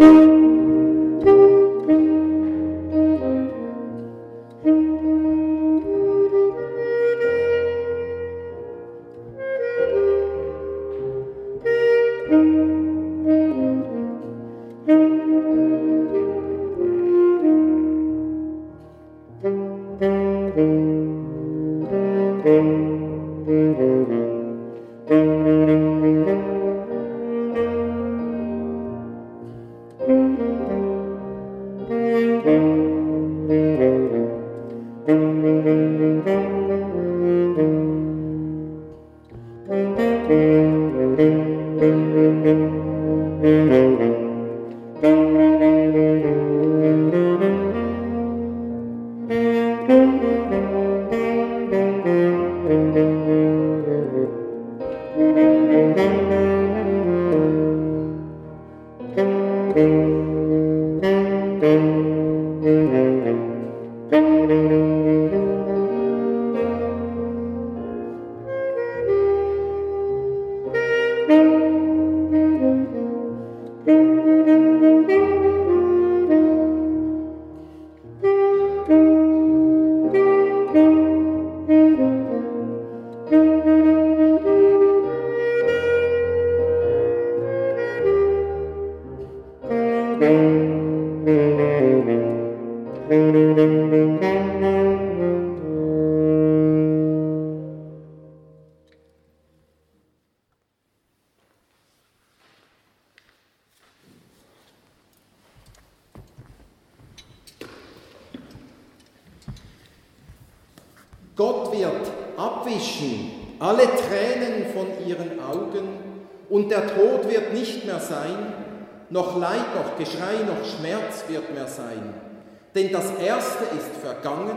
Gott wird abwischen alle Tränen von ihren Augen und der Tod wird nicht mehr sein, noch Leid, noch Geschrei, noch Schmerz wird mehr sein. Denn das Erste ist vergangen.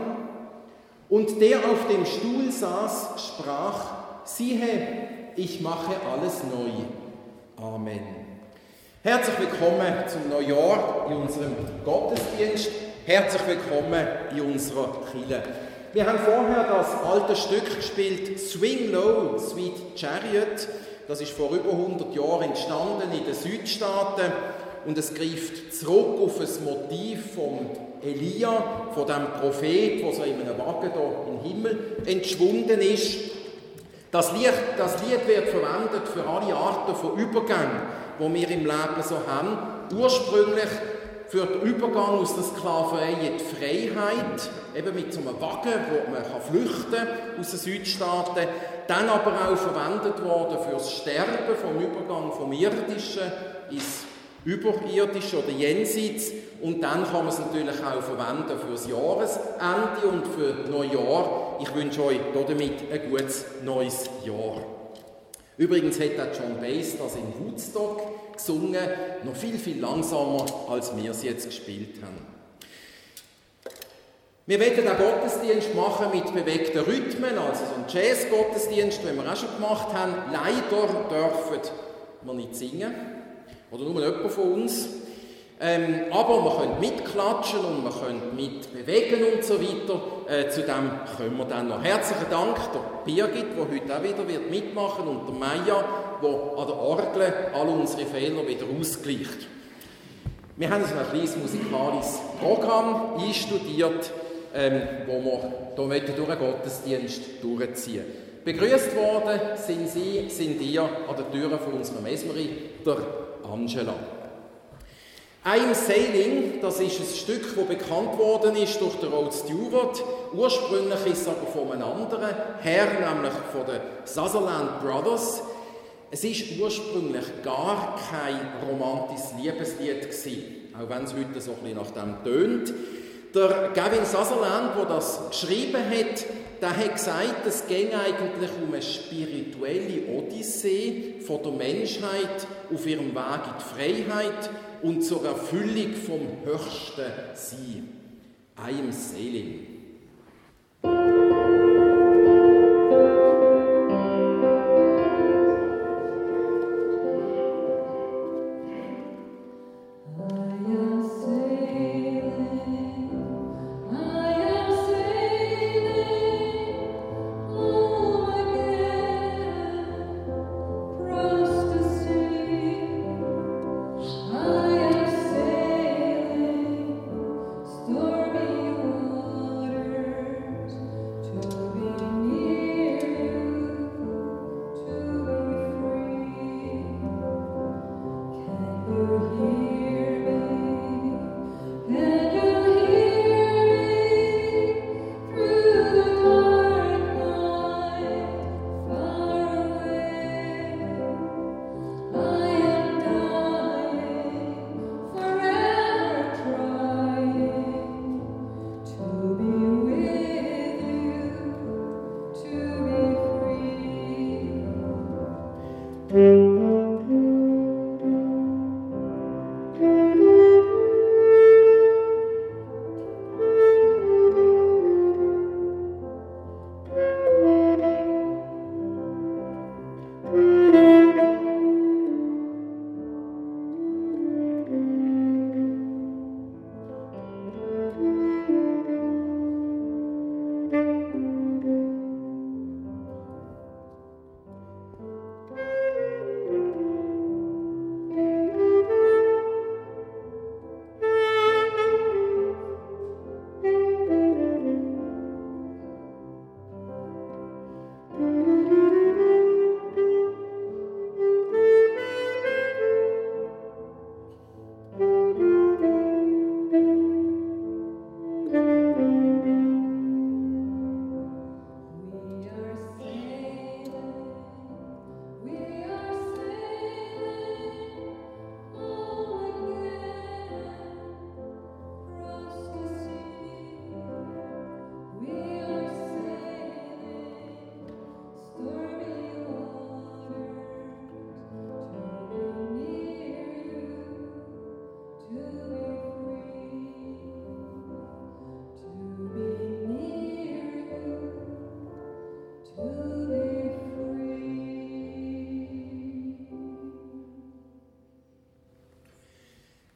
Und der auf dem Stuhl saß, sprach, siehe, ich mache alles neu. Amen. Herzlich willkommen zum Neujahr in unserem Gottesdienst. Herzlich willkommen in unserer Kirche. Wir haben vorher das alte Stück gespielt, Swing Low, Sweet Chariot. Das ist vor über 100 Jahren entstanden in den Südstaaten und es greift zurück auf ein Motiv von Elia, von dem Prophet, der so in einem Wagen hier im Himmel entschwunden ist. Das Lied wird verwendet für alle Arten von Übergängen, die wir im Leben so haben. Ursprünglich für den Übergang aus der Sklaverei in die Freiheit, eben mit so einem Wagen, wo man flüchten kann aus den Südstaaten. Dann aber auch verwendet worden für das Sterben vom Übergang vom Irdischen ins Überirdische oder Jenseits. Und dann kann man es natürlich auch verwenden für das Jahresende und für Neujahr. Ich wünsche euch damit ein gutes neues Jahr. Übrigens hat auch John Bass das in Woodstock gesungen, noch viel, viel langsamer, als wir es jetzt gespielt haben. Wir werden auch Gottesdienst machen mit bewegten Rhythmen, also so einen Jazz-Gottesdienst, den wir auch schon gemacht haben. Leider dürfen wir nicht singen, oder nur jemand von uns. Aber wir können mitklatschen und wir können mitbewegen und so weiter. Zu dem kommen wir dann noch. Herzlichen Dank der Birgit, die heute auch wieder mitmachen wird, und der Maya, der an der Orgel alle unsere Fehler wieder ausgleicht. Wir haben ein kleines musikalisches Programm einstudiert, wo wir hier durch den Gottesdienst durchziehen. Begrüßt worden sind ihr an der Tür von unserer Mesmerie, der Angela. I'm Sailing, das ist ein Stück, das bekannt worden ist durch den Rod Stewart. Ursprünglich ist es aber von einem anderen Herr, nämlich von den Sutherland Brothers. Es war ursprünglich gar kein romantisches Liebeslied gewesen, auch wenn es heute so ein bisschen nach dem tönt. Der Gavin Sutherland, der das geschrieben hat, der hat gesagt, es ging eigentlich um eine spirituelle Odyssee von der Menschheit auf ihrem Weg in die Freiheit und zur Erfüllung vom höchsten Sein. I am sailing. I am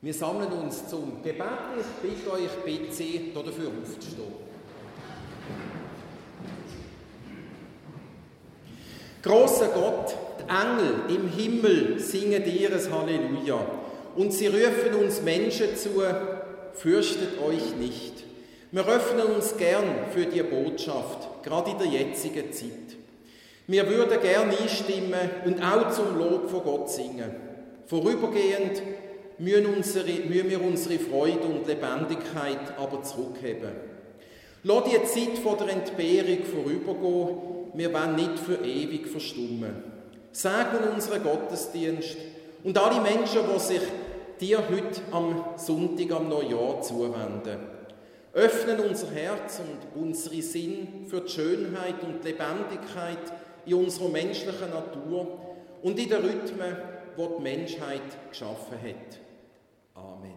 Wir sammeln uns zum Gebet. Ich bitte euch, bitte Sie, dafür aufzustehen. Grosser Gott, die Engel im Himmel singen dir ein Halleluja und sie rufen uns Menschen zu, fürchtet euch nicht. Wir öffnen uns gern für die Botschaft, gerade in der jetzigen Zeit. Wir würden gern einstimmen und auch zum Lob von Gott singen. Vorübergehend müssen wir unsere Freude und Lebendigkeit aber zurückheben. Lass die Zeit von der Entbehrung vorübergehen, wir wollen nicht für ewig verstummen. Segne unseren Gottesdienst und alle Menschen, die sich dir heute am Sonntag, am Neujahr zuwenden. Öffnen unser Herz und unsere Sinn für die Schönheit und die Lebendigkeit in unserer menschlichen Natur und in den Rhythmen, die die Menschheit geschaffen hat. Amen.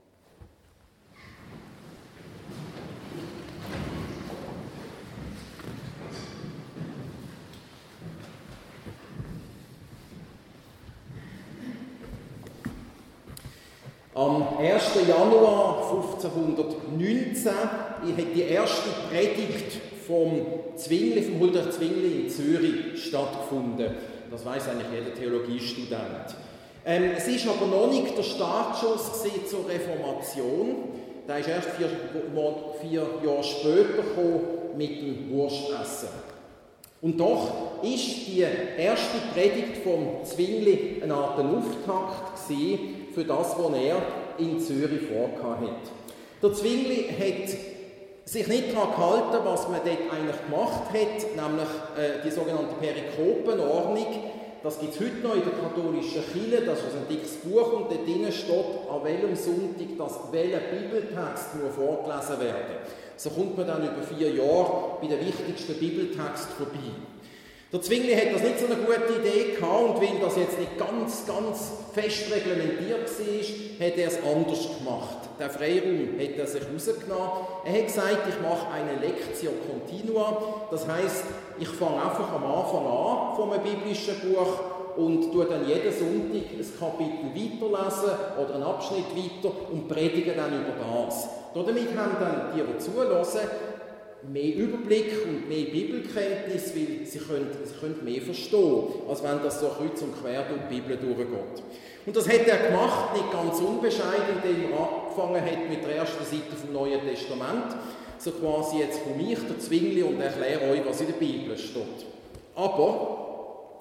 Am 1. Januar 1519 hat die erste Predigt vom Huldrych Zwingli in Zürich stattgefunden. Das weiss eigentlich jeder Theologiestudent. Es war aber noch nicht der Startschuss zur Reformation. Der ist erst 4 Jahre später gekommen mit dem Wurstessen. Und doch ist die erste Predigt vom Zwingli eine Art Auftakt für das, was er in Zürich vorgehabt hat. Der Zwingli hat sich nicht daran gehalten, was man dort eigentlich gemacht hat, nämlich die sogenannte Perikopenordnung. Das gibt es heute noch in der katholischen Kirche, das ist ein dickes Buch und dort drin steht, an welchem Sonntag welcher Bibeltext nur vorgelesen werden. So kommt man dann über 4 Jahre bei den wichtigsten Bibeltext vorbei. Der Zwingli hat das nicht so eine gute Idee gehabt und weil das jetzt nicht ganz fest reglementiert war, hat er es anders gemacht. Den Freiraum hat er sich rausgenommen. Er hat gesagt, ich mache eine Lectio continua. Das heisst, ich fange einfach am Anfang an von einem biblischen Buch und tue dann jeden Sonntag ein Kapitel weiterlesen oder einen Abschnitt weiter und predige dann über das. Damit haben dann die zuhören, mehr Überblick und mehr Bibelkenntnis, weil sie können mehr verstehen, als wenn das so kreuz und quer durch die Bibel durchgeht. Und das hat er gemacht, nicht ganz unbescheiden, indem er angefangen hat mit der ersten Seite vom Neuen Testament. So quasi jetzt komme ich, der Zwingli, und erkläre euch, was in der Bibel steht. Aber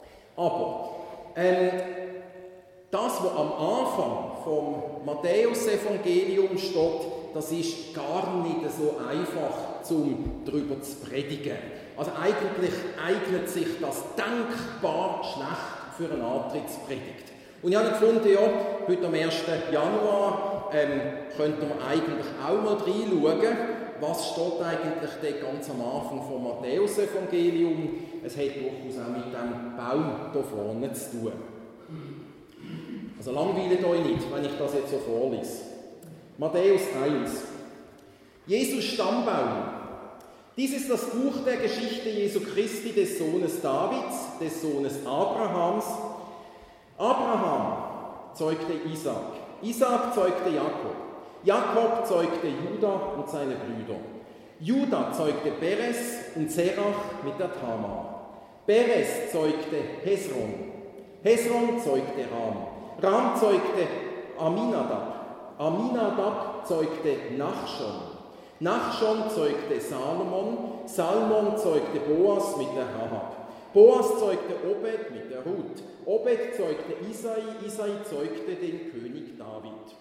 das, was am Anfang vom Matthäus-Evangelium steht, das ist gar nicht so einfach, darüber zu predigen. Also eigentlich eignet sich das denkbar schlecht für eine Antrittspredigt. Und ich habe gefunden, ja, heute am 1. Januar könnten wir eigentlich auch mal reinschauen, was steht eigentlich dort ganz am Anfang vom Matthäus-Evangelium. Es hat durchaus auch mit dem Baum hier vorne zu tun. Also langweilt euch nicht, wenn ich das jetzt so vorlese. Matthäus 1. Jesus Stammbaum. Dies ist das Buch der Geschichte Jesu Christi, des Sohnes Davids, des Sohnes Abrahams. Abraham zeugte Isaak. Isaak zeugte Jakob. Jakob zeugte Juda und seine Brüder. Juda zeugte Perez und Serach mit der Tamar. Perez zeugte Hesron. Hesron zeugte Ram. Ram zeugte Aminadab. Aminadab zeugte Nachschon. Nachschon zeugte Salmon. Salmon zeugte Boas mit der Rahab. Boas zeugte Obed mit der Ruth. Obed zeugte Isai. Isai zeugte den König David.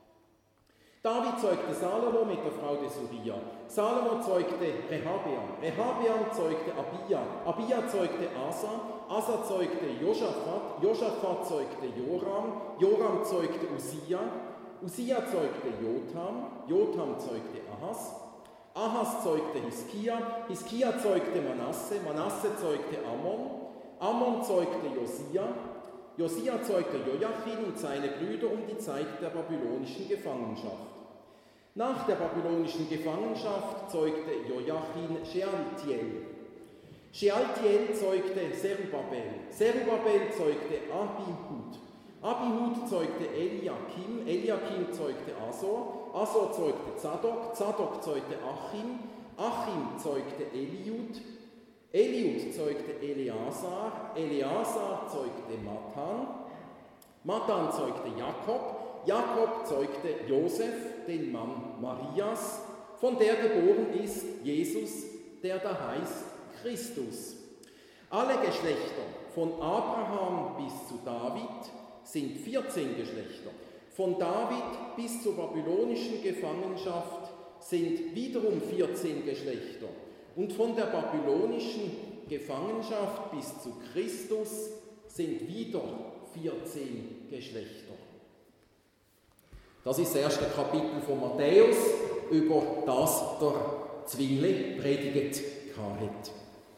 David zeugte Salomo mit der Frau des Uriah. Salomo zeugte Rehabeam. Rehabeam zeugte Abia. Abia zeugte Asa. Asa zeugte Josaphat. Josaphat zeugte Joram. Joram zeugte Usia. Usia zeugte Jotham. Jotham zeugte Ahas. Ahas zeugte Hiskia. Hiskia zeugte Manasse. Manasse zeugte Ammon. Ammon zeugte Josia. Josia zeugte Joachim und seine Brüder um die Zeit der babylonischen Gefangenschaft. Nach der babylonischen Gefangenschaft zeugte Joachim Shealtiel. Shealtiel zeugte Zerubabel. Zerubabel zeugte Abihud. Abihud zeugte Eliakim, Eliakim zeugte Asor, Asor zeugte Zadok, Zadok zeugte Achim, Achim zeugte Eliud, Eliud zeugte Eleazar, Eleazar zeugte Matan, Matan zeugte Jakob, Jakob zeugte Josef, den Mann Marias, von der geboren ist Jesus, der da heißt Christus. Alle Geschlechter von Abraham bis zu David sind 14 Geschlechter. Von David bis zur babylonischen Gefangenschaft sind wiederum 14 Geschlechter. Und von der babylonischen Gefangenschaft bis zu Christus sind wieder 14 Geschlechter. Das ist das erste Kapitel von Matthäus, über das der Zwingli predigt hat.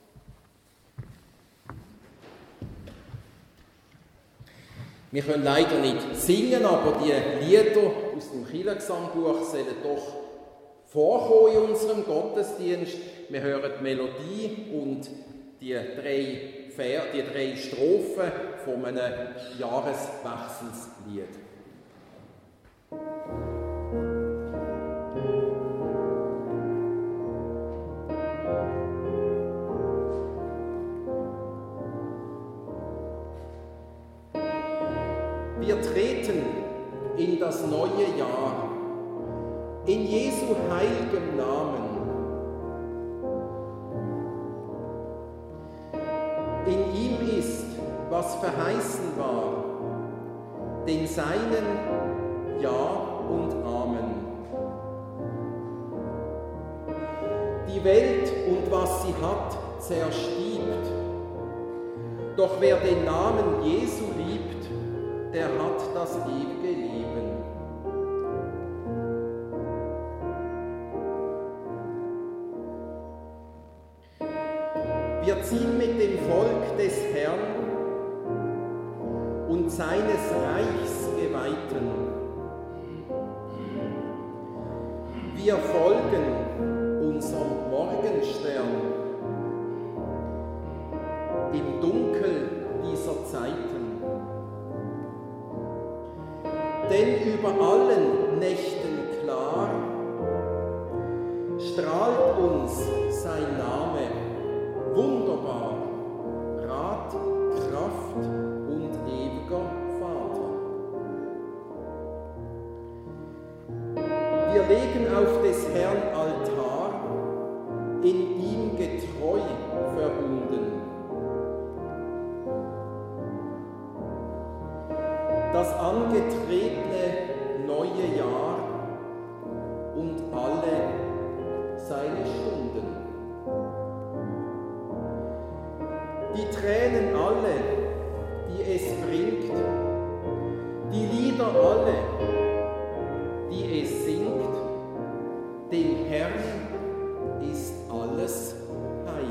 Wir können leider nicht singen, aber die Lieder aus dem Kirchengesangbuch sollen doch vorkommen in unserem Gottesdienst. Wir hören die Melodie und die drei Strophen von einem Jahreswechselslied. Wir treten in das neue Jahr, in Jesu heiligem Namen. In ihm ist, was verheißen war, den Seinen Ja und Amen. Die Welt und was sie hat, zerstiebt, doch wer den Namen Jesu liebt, der hat das ewige Leben. Wir ziehen mit dem Volk des Herrn und seines Reichs Geweihten. Wir folgen unserem Morgenstern im Dunkel dieser Zeiten. Denn über allen Nächten klar strahlt uns sein Name, wunderbar, Rat, Kraft und ewiger Vater. Wir legen auf des Herrn Altar, in ihm getreu verbunden. Das angetretene neue Jahr und alle seine Stunden. Die Tränen alle, die es bringt, die Lieder alle, die es singt, dem Herrn ist alles heilig.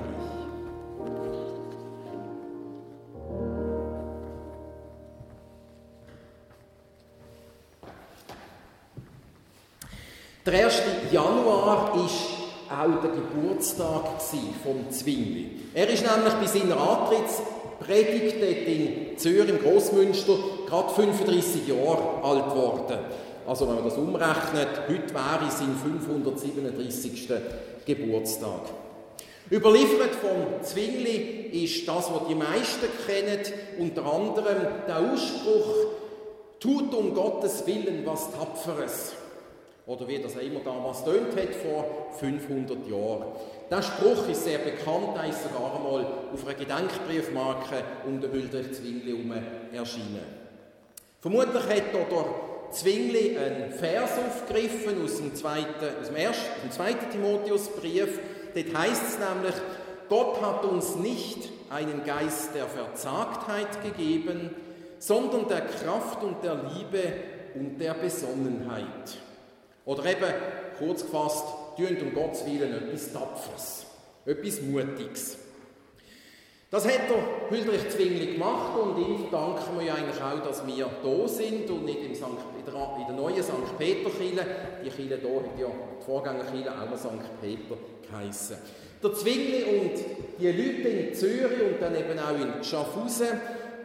Der 1. Januar war auch der Geburtstag vom Zwingli. Er ist nämlich bei seiner Antrittspredigt dort in Zürich im Grossmünster gerade 35 Jahre alt geworden. Also wenn man das umrechnet, heute wäre sein 537. Geburtstag. Überliefert vom Zwingli ist das, was die meisten kennen, unter anderem der Ausspruch: Tut um Gottes Willen was Tapferes. Oder wie das immer damals tönt hat, vor 500 Jahren. Der Spruch ist sehr bekannt, er ist sogar einmal auf einer Gedenkbriefmarke um den Wüldrich Zwingli herum erschienen. Vermutlich hat der Zwingli einen Vers aufgegriffen aus dem 2. Timotheusbrief. Dort heisst es nämlich: Gott hat uns nicht einen Geist der Verzagtheit gegeben, sondern der Kraft und der Liebe und der Besonnenheit. Oder eben, kurz gefasst, tun um Gottes Willen etwas Tapferes, etwas Mutiges. Das hat der Wüldrich Zwingli gemacht und ihm verdanken wir ja eigentlich auch, dass wir da sind und nicht in der neuen St. Peter-Kirche. Die Kirche hier hat ja die Vorgängerkirche auch noch St. Peter geheissen. Der Zwingli und die Leute in Zürich und dann eben auch in Schaffhausen,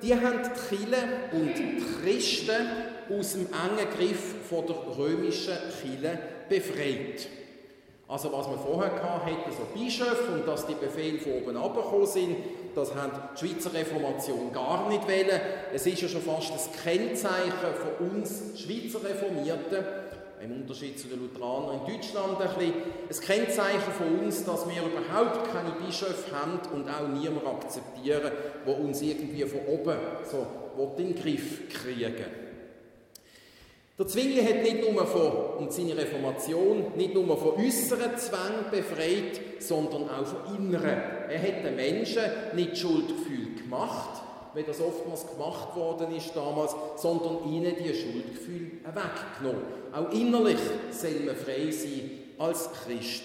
die haben die Kirche und die Christen aus dem engen Griff von der römischen Kirche befreit. Also was man vorher hatte, so Bischöfe und dass die Befehle von oben herabgekommen sind, das hat die Schweizer Reformation gar nicht wollen. Es ist ja schon fast das Kennzeichen von uns Schweizer Reformierten, im Unterschied zu den Lutheranern in Deutschland ein bisschen, ein Kennzeichen von uns, dass wir überhaupt keine Bischöfe haben und auch niemand akzeptieren, der uns irgendwie von oben so in den Griff kriegen will. Der Zwingli hat nicht nur und seine Reformation nicht nur von äußeren Zwängen befreit, sondern auch von inneren. Er hat den Menschen nicht Schuldgefühl gemacht, wie das oftmals gemacht worden ist damals, sondern ihnen die Schuldgefühle weggenommen. Auch innerlich soll man frei sein als Christ.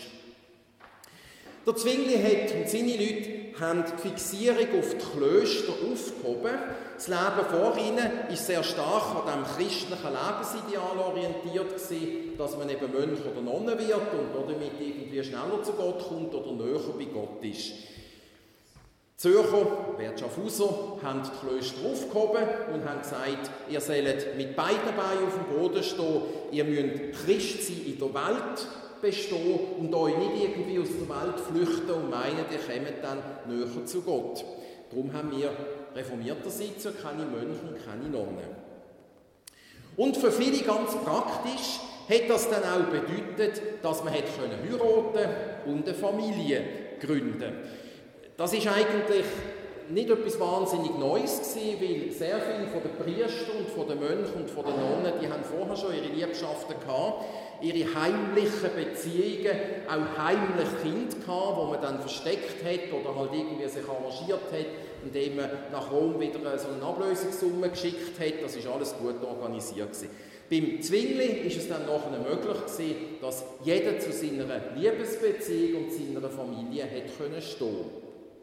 Der Zwingli und seine Leute haben die Fixierung auf die Klöster aufgehoben. Das Leben vor ihnen war sehr stark an dem christlichen Lebensideal orientiert gewesen, dass man eben Mönch oder Nonne wird und damit irgendwie schneller zu Gott kommt oder näher bei Gott ist. Die Zürcher, die Schaffhauser, haben die Klöster aufgehoben und haben gesagt, ihr sollt mit beiden Beinen auf dem Boden stehen, ihr müsst Christ sein in der Welt bestehen und euch nicht irgendwie aus der Welt flüchten und meinen, ihr kommt dann näher zu Gott. Darum haben wir reformierterseits ja keine Mönche und keine Nonnen. Und für viele ganz praktisch hat das dann auch bedeutet, dass man heiraten und eine Familie gründen konnte. Das ist eigentlich nicht etwas wahnsinnig Neues gewesen, weil sehr viele von den Priestern und von den Mönchen und von den Nonnen, die haben vorher schon ihre Liebschaften gehabt, ihre heimlichen Beziehungen, auch heimlich Kinder gehabt, die man dann versteckt hat oder halt irgendwie sich arrangiert hat, indem man nach Rom wieder so eine Ablösungssumme geschickt hat. Das ist alles gut organisiert gewesen. Beim Zwingli ist es dann nachher möglich gewesen, dass jeder zu seiner Liebesbeziehung und seiner Familie hat können stehen.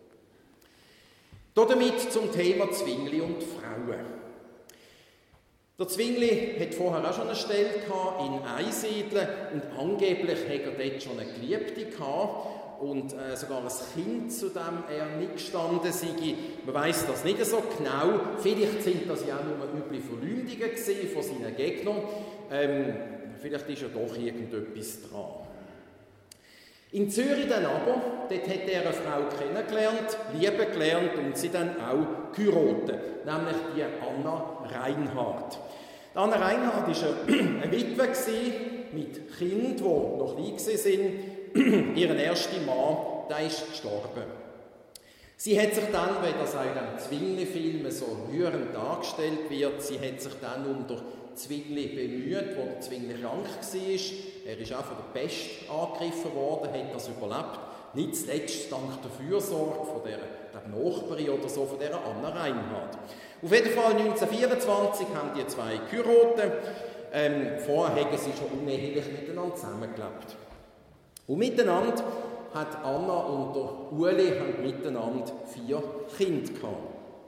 Damit zum Thema Zwingli und Frauen. Der Zwingli hat vorher auch schon eine Stelle in Einsiedeln und angeblich hat er dort schon eine Geliebte gehabt und sogar ein Kind, zu dem er nicht gestanden sei. Man weiss das nicht so genau. Vielleicht sind das ja auch nur üble Verleumdungen von seinen Gegnern. Vielleicht ist ja doch irgendetwas dran. In Zürich dann aber, dort hat er eine Frau kennengelernt, lieben gelernt und sie dann auch geheiratet, nämlich die Anna Reinhardt. Die Anna Reinhardt war eine Witwe mit Kindern, die noch klein waren. Ihr erster Mann, der ist gestorben. Sie hat sich dann, wie das auch in einem Zwingli-Film so rührend dargestellt wird, sie hat sich dann um den Zwingli bemüht, wo der Zwingli krank war. Er ist auch von der Pest angegriffen worden, hat das überlebt. Nicht zuletzt dank der Fürsorge von der Nachbarin oder so, von der Anna Reinhardt. Auf jeden Fall 1924 haben die zwei geheiratet. Vorher haben sie schon unehelich miteinander zusammengelebt. Und miteinander hat Anna und der Ueli miteinander 4 Kinder gehabt.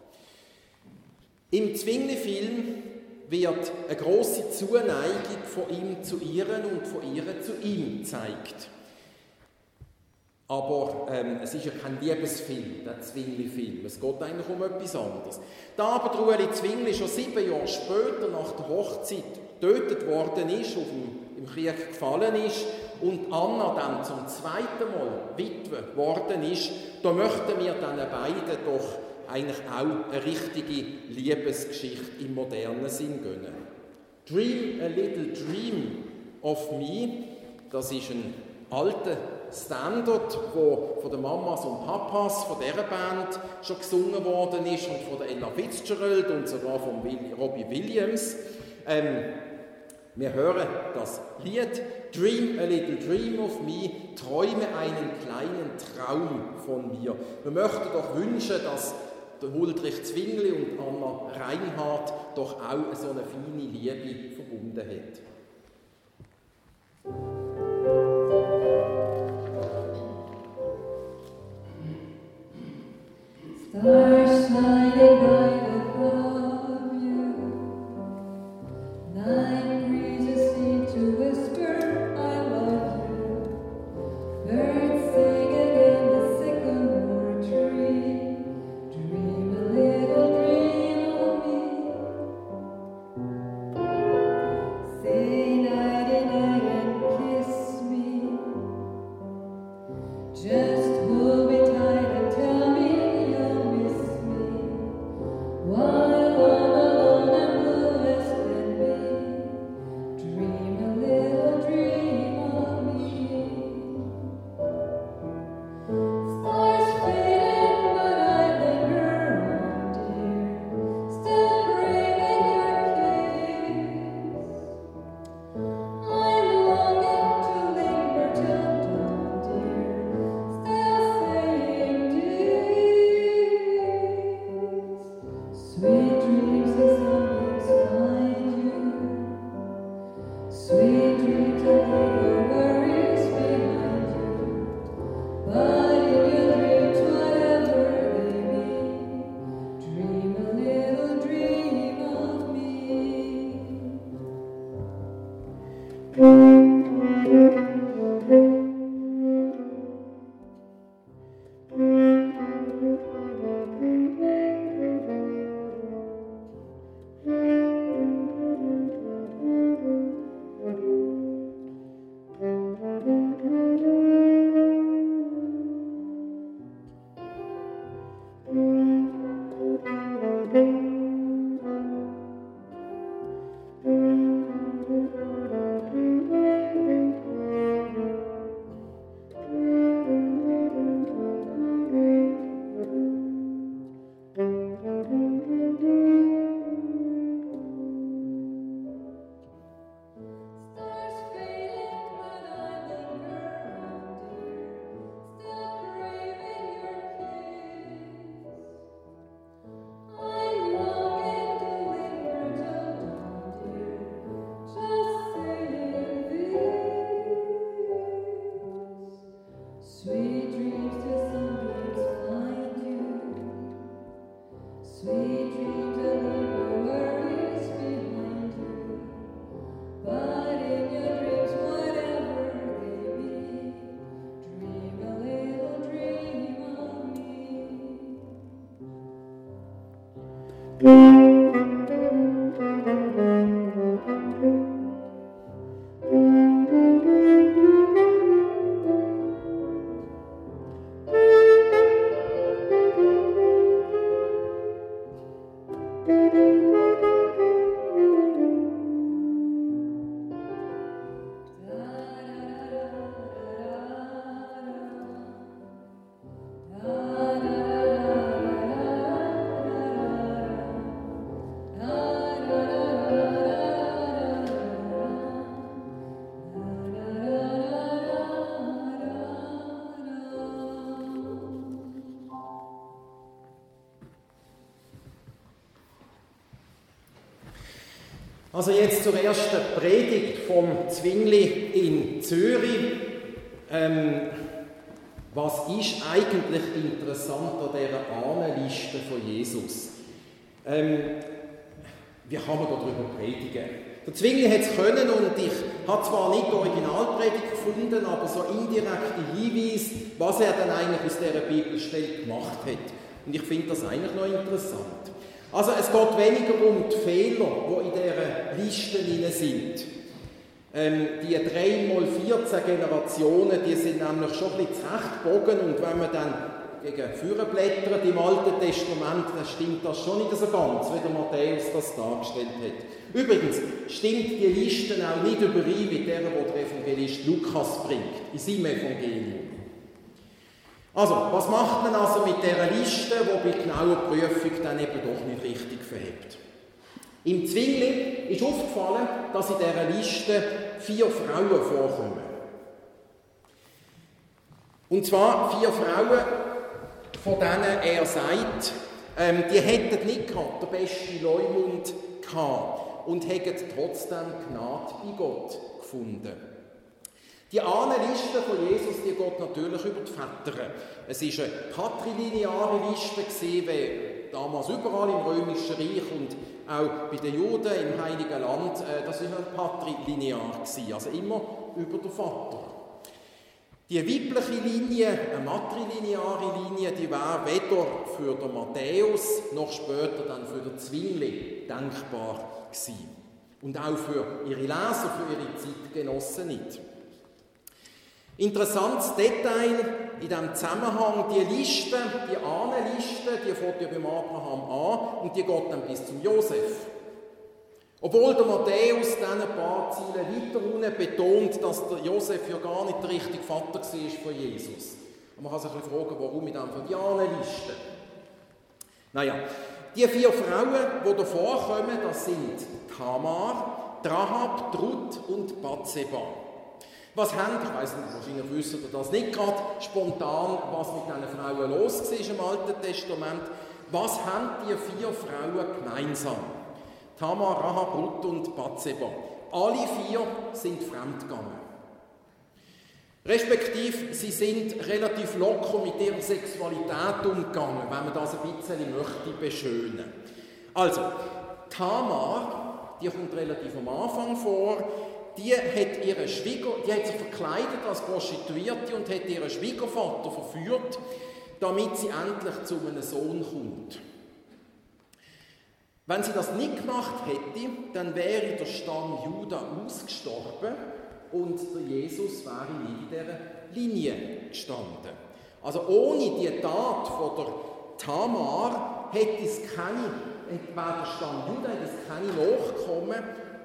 Im Zwingli-Film wird eine grosse Zuneigung von ihm zu ihren und von ihr zu ihm gezeigt. Aber es ist ja kein Liebesfilm, der Zwingli-Film. Es geht eigentlich um etwas anderes. Da aber der Ueli Zwingli schon 7 Jahre später nach der Hochzeit getötet worden ist, im Krieg gefallen ist und Anna dann zum 2. Mal Witwe geworden ist, da möchten wir dann beiden doch eigentlich auch eine richtige Liebesgeschichte im modernen Sinn gönnen. Dream a little dream of me, das ist ein alter Standard, der von den Mamas und Papas von dieser Band schon gesungen worden ist und von der Ella Fitzgerald und sogar von Robbie Williams. Wir hören das Lied Dream a little dream of me, träume einen kleinen Traum von mir. Wir möchten doch wünschen, dass der Huldrych Zwingli und Anna Reinhardt doch auch so eine feine Liebe verbunden hat. Stars shining bright above you, night breezes seem to whisper, I love you. Birds singing in the sycamore tree, dream a little dream Also jetzt zur ersten Predigt vom Zwingli in Zürich. Was ist eigentlich interessant an dieser Ahnenliste von Jesus? Wie kann man darüber predigen? Der Zwingli hat es können und ich habe zwar nicht die Originalpredigt gefunden, aber so indirekte Hinweise, was er dann eigentlich aus dieser Bibelstelle gemacht hat. Und ich finde das eigentlich noch interessant. Also es geht weniger um die Fehler, die in dieser Liste drin sind. Die 3x14 Generationen, die sind nämlich schon ein bisschen zurechtgebogen und wenn man dann gegen vorne blättert im Alten Testament, dann stimmt das schon nicht so ganz, wie der Matthäus das dargestellt hat. Übrigens stimmt die Liste auch nicht überein mit der Evangelist Lukas bringt, in seinem Evangelium. Also, was macht man also mit dieser Liste, die bei genauer Prüfung dann eben doch nicht richtig verhebt? Im Zwingli ist aufgefallen, dass in dieser Liste 4 Frauen vorkommen. Und zwar 4 Frauen, von denen er sagt, die hätten nicht gehabt, der beste Leumund gehabt und hätten trotzdem Gnade bei Gott gefunden. Die Ahnenliste von Jesus, die geht natürlich über die Väter. Es war eine patrilineare Liste, wie damals überall im Römischen Reich und auch bei den Juden im Heiligen Land. Das war patrilinear, also immer über den Vater. Die weibliche Linie, eine matrilineare Linie, die wäre weder für den Matthäus noch später dann für den Zwingli denkbar gewesen. Und auch für ihre Leser, für ihre Zeitgenossen nicht. Interessantes Detail in diesem Zusammenhang, die Liste, die Ahnenliste, die fängt ja beim Abraham an und die geht dann bis zum Josef. Obwohl der Matthäus dann ein paar Zeilen weiter unten betont, dass der Josef ja gar nicht der richtige Vater war von Jesus. Und man kann sich fragen, warum in dem Fall die Ahnenliste. Naja, die 4 Frauen, die da vorkommen, das sind Tamar, Rahab, Trud und Bathseba. Was haben, ich weiss nicht, wahrscheinlich wisst ihr das nicht gerade spontan, was mit diesen Frauen los war im Alten Testament. Was haben die 4 Frauen gemeinsam? Tamar, Rahab, Ruth und Bathseba. Alle 4 sind fremdgegangen. Respektive, sie sind relativ locker mit ihrer Sexualität umgegangen, wenn man das ein bisschen möchte beschönen. Also, Tamar, die kommt relativ am Anfang vor, die hat sich verkleidet als Prostituierte und hat ihren Schwiegervater verführt, damit sie endlich zu einem Sohn kommt. Wenn sie das nicht gemacht hätte, dann wäre der Stamm Juda ausgestorben und der Jesus wäre nicht in dieser Linie gestanden. Also ohne die Tat von der Tamar hätte es wäre der Stamm Juda keine Nachkommen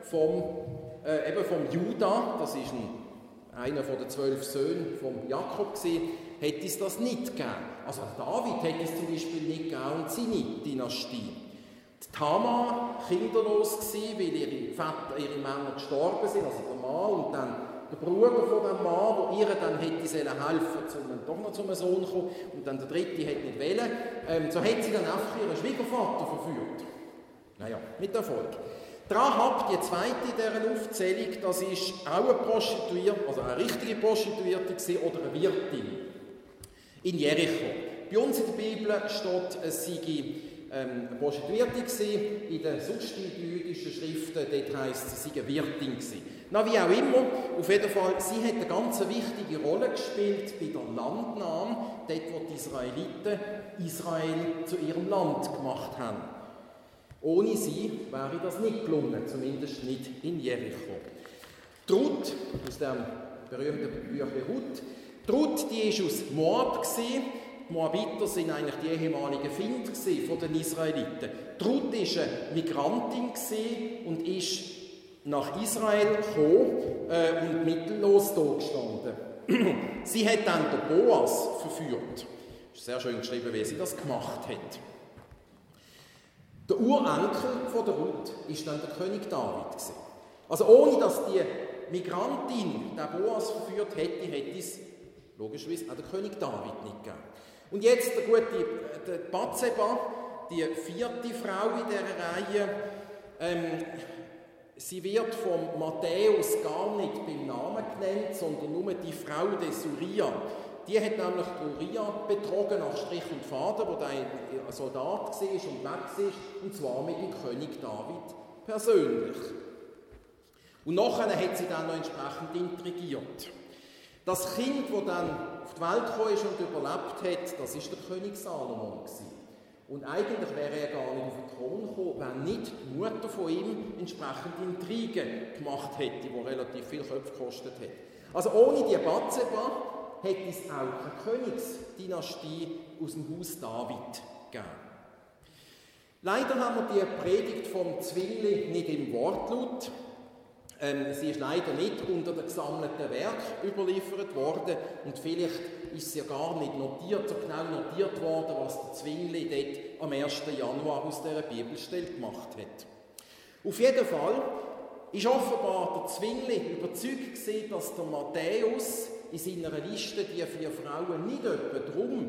vom Juda, das ist einer von den 12 Söhnen von Jakob gewesen, hätte es das nicht gegeben. Also David hätte es zum Beispiel nicht gegeben und seine Dynastie. Die Tamar kinderlos gewesen, weil ihre Männer gestorben sind, also der Mann und dann der Bruder von dem Mann, der ihr dann hätte helfen doch noch zum Sohn kommen, und dann der dritte hätte nicht wollen. So hat sie dann einfach ihren Schwiegervater verführt. Naja, mit Erfolg. Die Rahab, die zweite in dieser Aufzählung, das ist auch eine Prostituierte, also eine richtige Prostituierte oder eine Wirtin in Jericho. Bei uns in der Bibel steht, es sei eine Prostituierte gewesen. In den sonstigen jüdischen Schriften dort heisst es, sie sei eine Wirtin gewesen. Na, wie auch immer, auf jeden Fall, sie hat eine ganz wichtige Rolle gespielt bei der Landnahme, dort wo die Israeliten Israel zu ihrem Land gemacht haben. Ohne sie wäre das nicht gelungen, zumindest nicht in Jericho. Die Ruth, aus dem berühmten Büchlein Ruth, die Ruth, die war aus Moab gewesen. Die Moabiter sind eigentlich die ehemaligen Feinde von den Israeliten. Die Ruth war eine Migrantin und ist nach Israel gekommen und mittellos da gestanden. Sie hat dann den Boas verführt. Es ist sehr schön geschrieben, wie sie das gemacht hat. Der Urenkel von der Ruth war dann der König David. Also ohne dass die Migrantin den Boas verführt hätte, hätte es logischerweise auch der König David nicht gegeben. Und jetzt die Batseba, die vierte Frau in dieser Reihe. Sie wird von Matthäus gar nicht beim Namen genannt, sondern nur die Frau des Uriah. Die hat nämlich Uriah betrogen nach Strich und Faden, wo der ein Soldat war und weg ist, und zwar mit dem König David persönlich. Und nachher hat sie dann noch entsprechend intrigiert. Das Kind, das dann auf die Welt gekommen ist und überlebt hat, das war der König Salomon. Und eigentlich wäre er gar nicht auf den Thron gekommen, wenn nicht die Mutter von ihm entsprechend Intrigen gemacht hätte, die relativ viel Köpfe gekostet hat. Also ohne die Batseba hätte es auch keine Königsdynastie aus dem Haus David gegeben. Leider haben wir die Predigt vom Zwingli nicht im Wortlaut. Sie ist leider nicht unter den gesammelten Werken überliefert worden und vielleicht ist sie ja gar nicht so genau notiert worden, was der Zwingli dort am 1. Januar aus dieser Bibelstelle gemacht hat. Auf jeden Fall ist offenbar der Zwingli überzeugt gewesen, dass der Matthäus in seiner Liste die 4 Frauen nicht etwa drum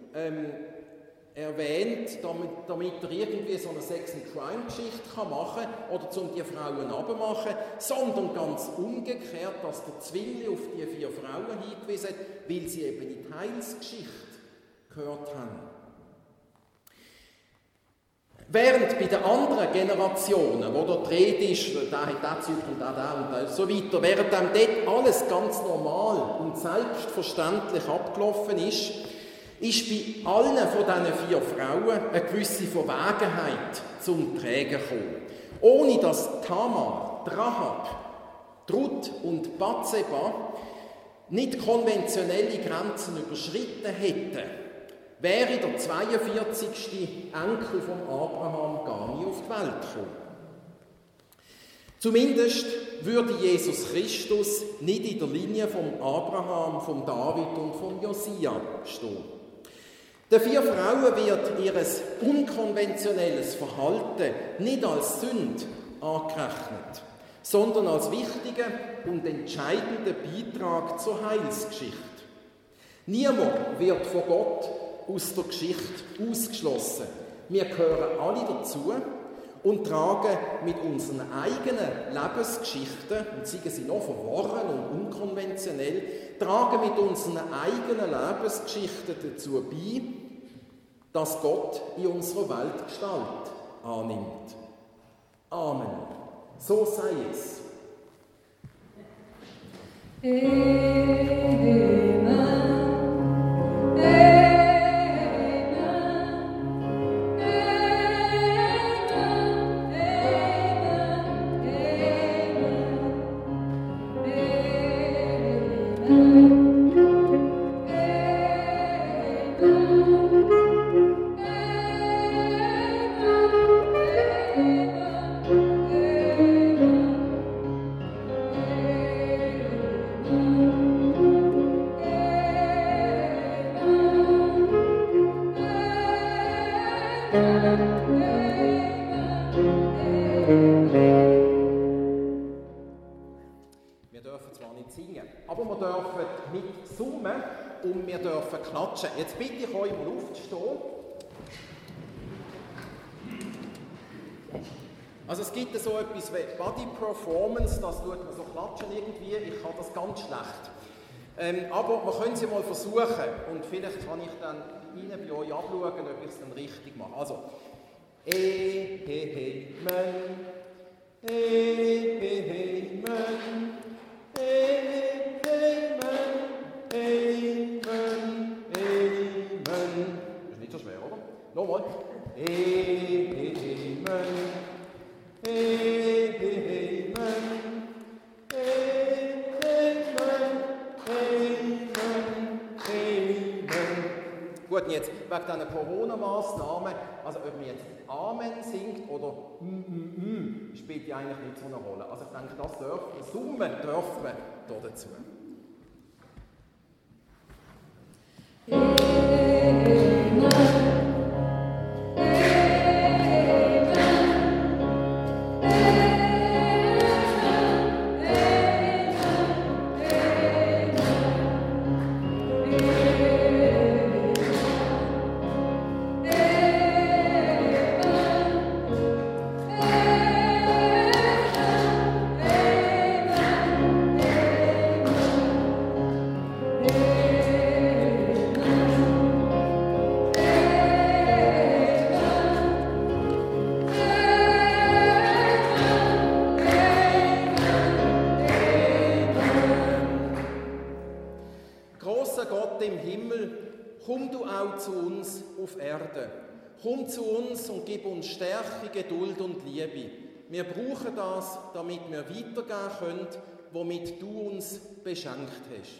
erwähnt, damit er irgendwie so eine Sex-and-Crime-Geschichte machen kann oder um die Frauen abzumachen, sondern ganz umgekehrt, dass der Zwingli auf die 4 Frauen hingewiesen hat, weil sie eben in die Heilsgeschichte gehört haben. Während bei den anderen Generationen, wo der Rede ist, der hat das Zeug und der und so weiter, während dem dort alles ganz normal und selbstverständlich abgelaufen ist bei allen von diesen 4 Frauen eine gewisse Verwegenheit zum Tragen gekommen. Ohne dass Tamar, Rahab, Ruth und Batseba nicht konventionelle Grenzen überschritten hätten, wäre der 42. Enkel von Abraham gar nie auf die Welt gekommen. Zumindest würde Jesus Christus nicht in der Linie von Abraham, von David und von Josia stehen. Den 4 Frauen wird ihr unkonventionelles Verhalten nicht als Sünde angerechnet, sondern als wichtigen und entscheidenden Beitrag zur Heilsgeschichte. Niemand wird von Gott aus der Geschichte ausgeschlossen. Wir gehören alle dazu und tragen mit unseren eigenen Lebensgeschichten, und seien sie noch verworren und unkonventionell, tragen mit unseren eigenen Lebensgeschichten dazu bei, dass Gott in unserer Welt Gestalt annimmt. Amen. So sei es. Wir dürfen zwar nicht singen, aber wir dürfen mitsummen und wir dürfen klatschen. Jetzt bitte ich euch mal aufzustehen. Also es gibt so etwas wie Body Performance, das tut man so klatschen irgendwie, ich kann das ganz schlecht. Aber wir können es ja mal versuchen und vielleicht kann ich dann Ihnen bei euch abschauen, ob ich es dann richtig mache. Also, hey, man, hey, man, hey, man, hey, man, hey, man. Das ist nicht so schwer, oder? Nochmal. Hey, man, hey, man, Gut, jetzt wegen diesen Corona-Massnahmen, also ob man jetzt Amen singt oder spielt ja eigentlich nicht so eine Rolle. Also ich denke, das summen dürfen wir da dazu. Im Himmel, komm du auch zu uns auf Erde. Komm zu uns und gib uns Stärke, Geduld und Liebe. Wir brauchen das, damit wir weitergehen können, womit du uns beschenkt hast.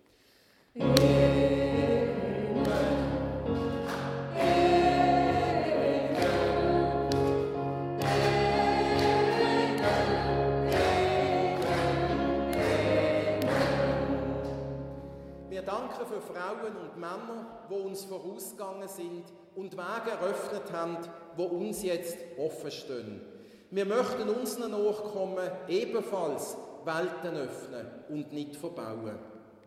Wir danken für Frauen und Männer, die uns vorausgegangen sind und Wege eröffnet haben, die uns jetzt offen stehen. Wir möchten unseren Nachkommen ebenfalls Welten öffnen und nicht verbauen.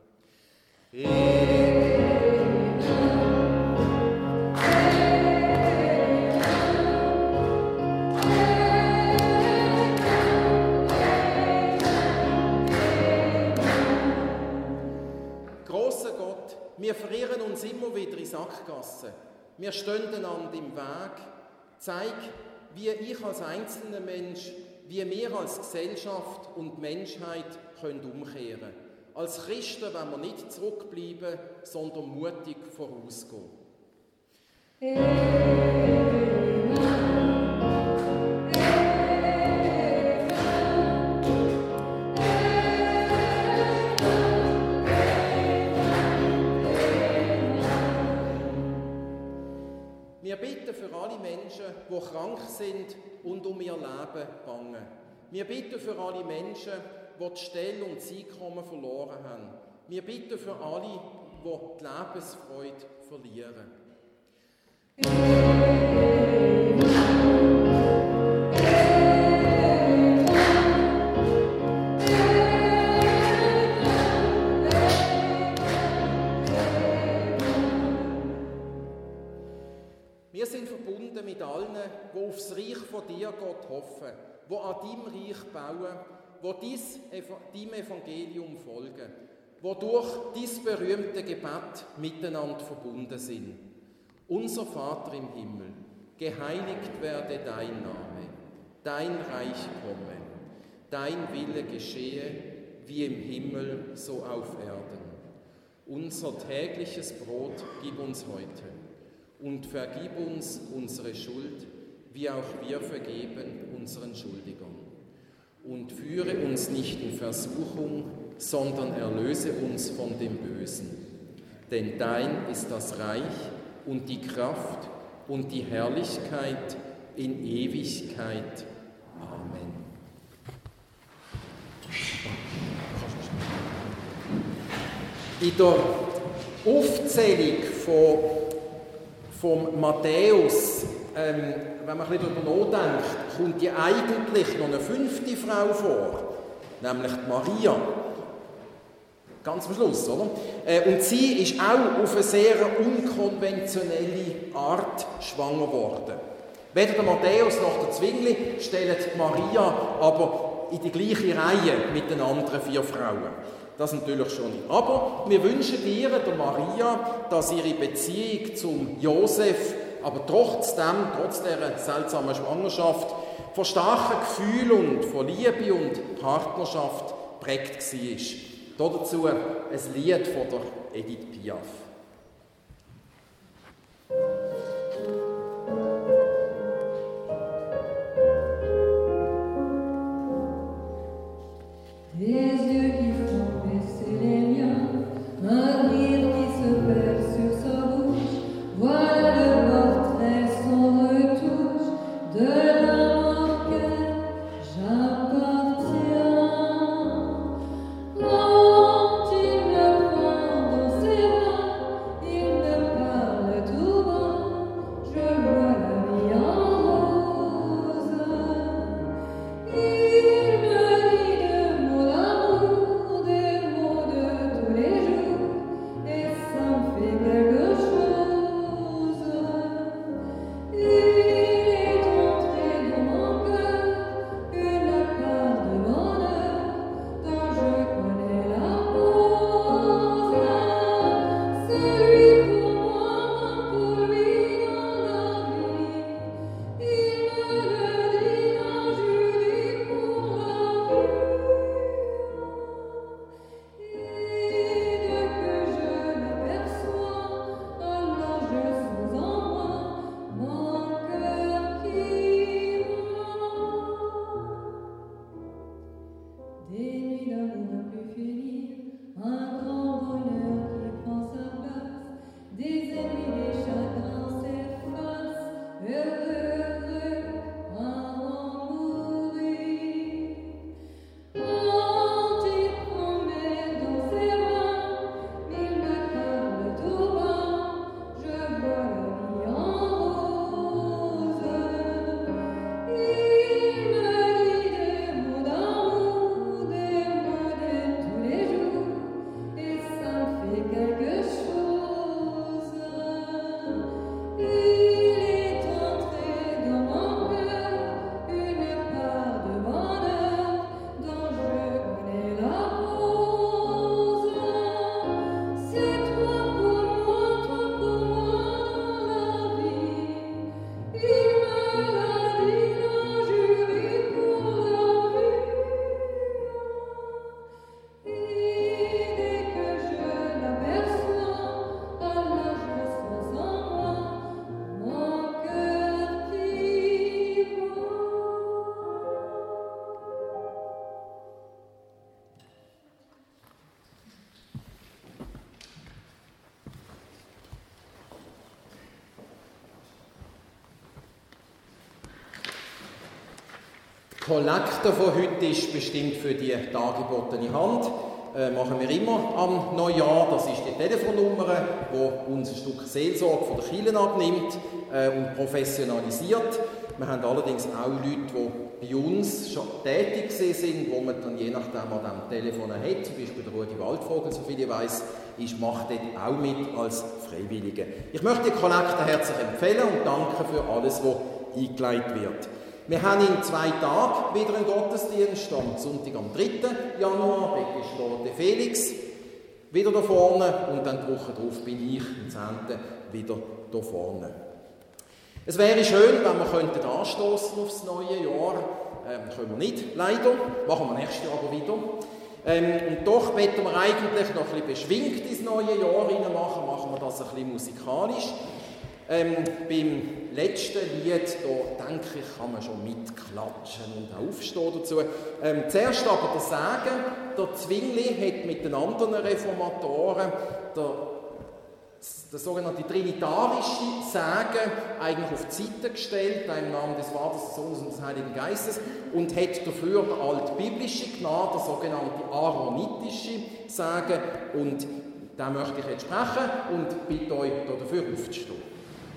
Grosser Gott, wir verirren uns immer wieder in Sackgassen. Wir stehen einander im Weg. Zeig, wie ich als einzelner Mensch, wie wir als Gesellschaft und Menschheit können umkehren können. Als Christen wollen wir nicht zurückbleiben, sondern mutig vorausgehen. Wir bitten für alle Menschen, die krank sind und um ihr Leben bangen. Wir bitten für alle Menschen, die die Stelle und das Einkommen verloren haben. Wir bitten für alle, die die Lebensfreude verlieren. Wir sind verbunden mit allen, die aufs Reich von dir, Gott, hoffen, die an deinem Reich bauen, die deinem Evangelium folgen, die durch dein berühmte Gebet miteinander verbunden sind. Unser Vater im Himmel, geheiligt werde dein Name, dein Reich komme, dein Wille geschehe, wie im Himmel, so auf Erden. Unser tägliches Brot gib uns heute und vergib uns unsere Schuld, wie auch wir vergeben unseren Schuldigern. Und führe uns nicht in Versuchung, sondern erlöse uns von dem Bösen. Denn dein ist das Reich und die Kraft und die Herrlichkeit in Ewigkeit. Amen. In der Aufzählung von Matthäus, wenn man ein bisschen darüber nachdenkt, kommt ja eigentlich noch eine 5. Frau vor, nämlich die Maria. Ganz am Schluss, oder? Und sie ist auch auf eine sehr unkonventionelle Art schwanger geworden. Weder der Matthäus noch der Zwingli stellen Maria aber in die gleiche Reihe mit den anderen 4 Frauen. Das natürlich schon nicht. Aber wir wünschen ihr, der Maria, dass ihre Beziehung zum Josef, aber trotz dieser seltsamen Schwangerschaft, von starken Gefühlen und von Liebe und Partnerschaft geprägt war. Dazu ein Lied von der Edith Piaf. Des yeux qui font baisser les miens, un rire qui se perd sur sa bouche, voilà le portrait, son retouche de l'homme auquel j'appartiens. Quand il me prend dans ses bras, il me parle tout bas, je vois la vie en rose. Il me dit de mots d'amour, des mots de tous les jours, et ça me fait quelque chose. Il est entré dans mon cœur une part de bonheur dont je connais la cause. C'est lui pour moi, pour lui dans la vie. Il me le dit quand je lui pour la vie. Et dès que je l'aperçois, alors je sens en moi mon cœur qui bat. Des nuits d'amour à plus finir, un grand bonheur qui prend sa place, des ennemis, des chagrins s'effacent, heureux à en mourir. Quand il promène dans ses bras, il me parle tout bas, je vois la vie en rose. Il me dit des mots d'amour, des mots de tous les jours, et ça me fait quelque chose. Il est entré dans mon cœur une part de bonheur dont je connais la cause. C'est toi pour moi dans la vie. Il me l'a dit, l'a juré pour la vie. Et dès que je l'aperçois, alors je sens en moi mon cœur qui bat. Die Kollekte von heute ist bestimmt für die dargebotene Hand. Machen wir immer am Neujahr. Das ist die Telefonnummer, die uns ein Stück Seelsorge von der Kirche abnimmt und professionalisiert. Wir haben allerdings auch Leute, die bei uns schon tätig sind, wo man dann je nachdem an diesem Telefon hat. Zum Beispiel der Rudi Waldvogel, so viel ich weiss, macht dort auch mit als Freiwillige. Ich möchte die Kollekte herzlich empfehlen und danke für alles, was eingeleitet wird. Wir haben in 2 Tagen wieder einen Gottesdienst, am Sonntag, am 3. Januar. Dort ist der Felix wieder da vorne und dann die Woche darauf bin ich, am 10. wieder da vorne. Es wäre schön, wenn wir anstoßen aufs neue Jahr. Können wir nicht, leider. Machen wir nächstes Jahr aber wieder. Und doch wollen wir eigentlich noch ein bisschen beschwingt ins neue Jahr machen. Machen wir das ein bisschen musikalisch. Beim letzten Lied, da denke ich, kann man schon mitklatschen und aufstehen dazu. Zuerst aber der Sagen, der Zwingli hat mit den anderen Reformatoren das sogenannte trinitarische Sagen eigentlich auf die Seite gestellt, im Namen des Vaters, des Sohnes und des Heiligen Geistes, und hat dafür die altbiblische Gnade, das sogenannte aaronitische Sagen, und da möchte ich jetzt sprechen und bitte euch dafür aufzustehen.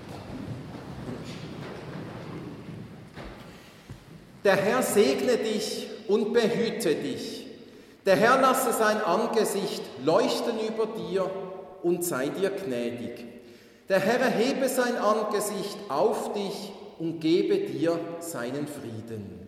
Der Herr segne dich und behüte dich. Der Herr lasse sein Angesicht leuchten über dir und sei dir gnädig. Der Herr erhebe sein Angesicht auf dich und gebe dir seinen Frieden.